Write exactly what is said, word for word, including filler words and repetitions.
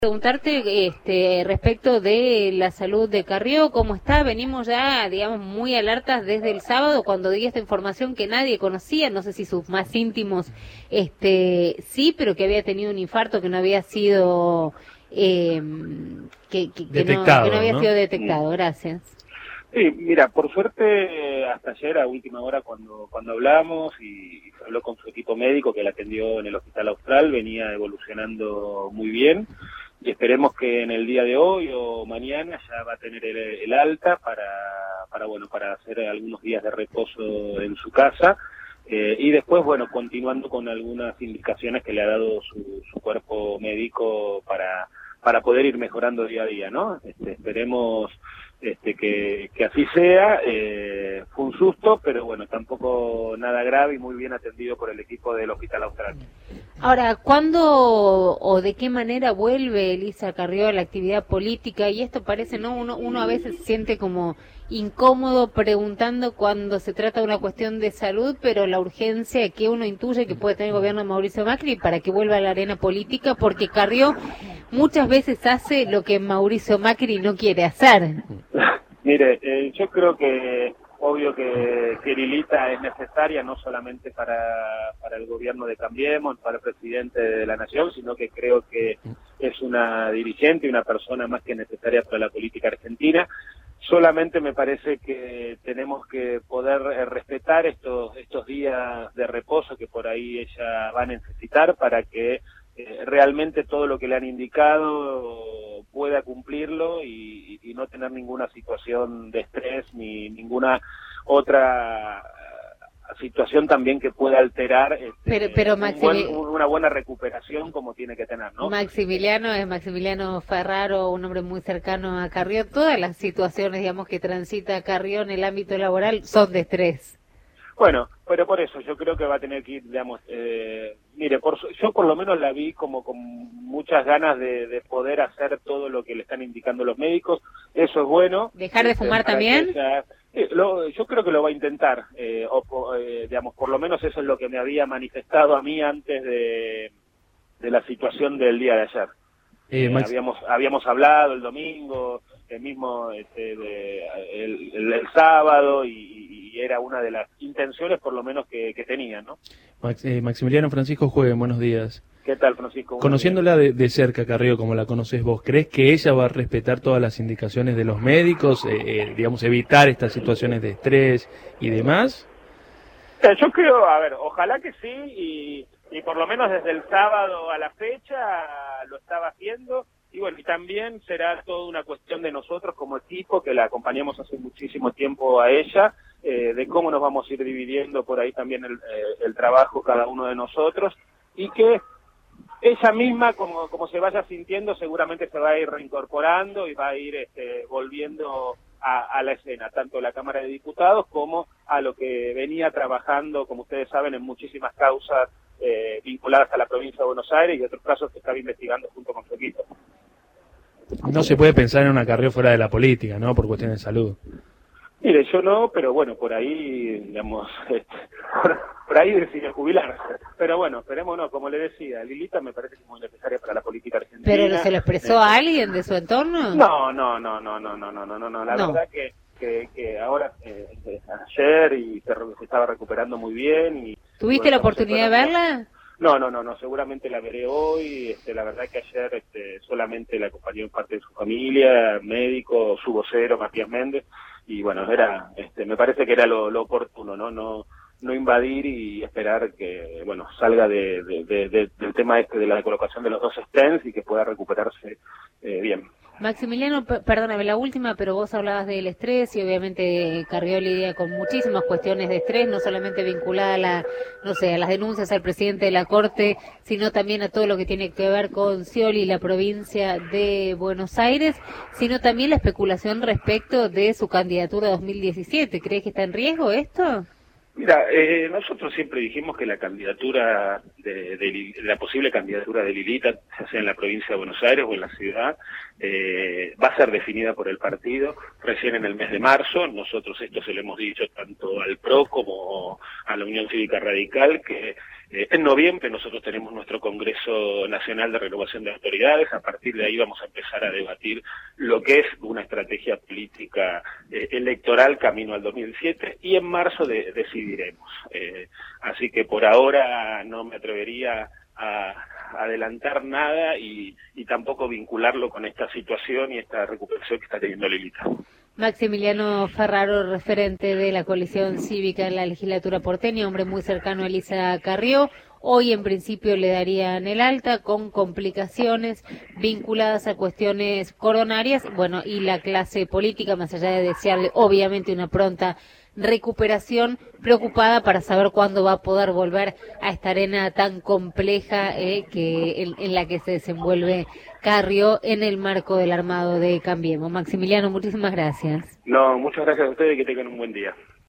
Preguntarte este, respecto de la salud de Carrió, ¿cómo está? Venimos ya, digamos, muy alertas desde el sábado cuando di esta información que nadie conocía, no sé si sus más íntimos este, sí, pero que había tenido un infarto que no había sido eh, que, que, que, no, que no había ¿no? sido detectado. Gracias. Sí, mira, por suerte hasta ayer a última hora cuando cuando hablamos y, y habló con su equipo médico que la atendió en el Hospital Austral, venía evolucionando muy bien. Y esperemos que en el día de hoy o mañana ya va a tener el, el alta para, para, bueno, para hacer algunos días de reposo en su casa. Eh, y después, bueno, continuando con algunas indicaciones que le ha dado su, su cuerpo médico para, para poder ir mejorando día a día, ¿no? Este, esperemos este, que, que así sea. Eh, fue un susto, pero bueno, tampoco nada grave y muy bien atendido por el equipo del Hospital Austral. Ahora, ¿cuándo o de qué manera vuelve Elisa Carrió a la actividad política? Y esto parece, ¿no? Uno, uno a veces se siente como incómodo preguntando cuando se trata de una cuestión de salud, pero la urgencia que uno intuye que puede tener el gobierno de Mauricio Macri para que vuelva a la arena política, porque Carrió muchas veces hace lo que Mauricio Macri no quiere hacer. Mire, eh, yo creo que obvio que, que Lilita es necesaria no solamente para, para el gobierno de Cambiemos, para el presidente de la Nación, sino que creo que es una dirigente y una persona más que necesaria para la política argentina. Solamente me parece que tenemos que poder eh, respetar estos, estos días de reposo que por ahí ella va a necesitar para que eh, realmente todo lo que le han indicado pueda cumplirlo y, y no tener ninguna situación de estrés ni ninguna otra situación también que pueda alterar este, pero, pero un buen, una buena recuperación como tiene que tener, ¿no? Maximiliano es Maximiliano Ferraro, un hombre muy cercano a Carrió. Todas las situaciones, digamos, que transita Carrió en el ámbito laboral son de estrés. Bueno, pero por eso yo creo que va a tener que ir, digamos, eh, mire, por, yo por lo menos la vi como con muchas ganas de, de poder hacer todo lo que le están indicando los médicos. Eso es bueno. ¿Dejar de fumar también? Ella, eh, lo, yo creo que lo va a intentar, eh, o, eh, digamos, por lo menos eso es lo que me había manifestado a mí antes de, de la situación del día de ayer. Eh, eh, habíamos habíamos hablado el domingo, el mismo este, de, el, el, el sábado y, y era una de las intenciones por lo menos que, que tenía, ¿no? Max, eh, Maximiliano Francisco Jueguen, buenos días. ¿Qué tal, Francisco? Conociéndola de, de cerca, Carrió, como la conoces vos, ¿crees que ella va a respetar todas las indicaciones de los médicos, eh, eh, digamos, evitar estas situaciones de estrés y demás? Eh, yo creo, a ver, ojalá que sí, y, y por lo menos desde el sábado a la fecha lo estaba haciendo. Y bueno, y también será toda una cuestión de nosotros como equipo, que la acompañamos hace muchísimo tiempo a ella, eh, de cómo nos vamos a ir dividiendo por ahí también el, eh, el trabajo cada uno de nosotros, y que ella misma, como, como se vaya sintiendo, seguramente se va a ir reincorporando y va a ir este, volviendo a, a la escena, tanto la Cámara de Diputados como a lo que venía trabajando, como ustedes saben, en muchísimas causas eh, vinculadas a la provincia de Buenos Aires y otros casos que estaba investigando junto con su equipo. No se puede pensar en una Carrió fuera de la política, ¿no? Por cuestiones de salud. Mire, yo no, pero bueno, por ahí, digamos, este, por, por ahí decide jubilarse. Pero bueno, esperemos no, como le decía, Lilita me parece que es muy necesaria para la política argentina. ¿Pero se lo expresó a alguien de su entorno? No, no, no, no, no, no, no, no, no, no. La no. verdad que, que, que ahora, eh, ayer y se, se estaba recuperando muy bien. Y ¿Tuviste bueno, la oportunidad de verla? No, no, no, no, seguramente la veré hoy. Este, la verdad que ayer este, solamente la acompañó en parte de su familia, médico, su vocero, Matías Méndez, y bueno, era, este, me parece que era lo, lo oportuno, ¿no? No, no invadir y esperar que, bueno, salga de, de, de, de, del tema este de la colocación de los dos stents y que pueda recuperarse eh, bien. Maximiliano, perdóname, la última, pero vos hablabas del estrés y obviamente Carrió lidia con muchísimas cuestiones de estrés, no solamente vinculada a la, no sé, a las denuncias al presidente de la Corte, sino también a todo lo que tiene que ver con Scioli y la provincia de Buenos Aires, sino también la especulación respecto de su candidatura dos mil diecisiete. ¿Crees que está en riesgo esto? Mira, eh, nosotros siempre dijimos que la candidatura, de, de, de la posible candidatura de Lilita, ya sea en la provincia de Buenos Aires o en la ciudad, eh, va a ser definida por el partido recién en el mes de marzo. Nosotros esto se lo hemos dicho tanto al P R O como a la Unión Cívica Radical, que Eh, en noviembre nosotros tenemos nuestro Congreso Nacional de Renovación de Autoridades, a partir de ahí vamos a empezar a debatir lo que es una estrategia política eh, electoral camino al dos mil diecisiete, y en marzo de, decidiremos. Eh, así que por ahora no me atrevería a adelantar nada y, y tampoco vincularlo con esta situación y esta recuperación que está teniendo Lilita. Maximiliano Ferraro, referente de la coalición cívica en la legislatura porteña, hombre muy cercano a Elisa Carrió. Hoy en principio le darían el alta con complicaciones vinculadas a cuestiones coronarias, bueno, y la clase política, más allá de desearle obviamente una pronta recuperación, preocupada para saber cuándo va a poder volver a esta arena tan compleja eh, que en, en la que se desenvuelve Carrió en el marco del armado de Cambiemos. Maximiliano, muchísimas gracias. No, muchas gracias a ustedes y que tengan un buen día.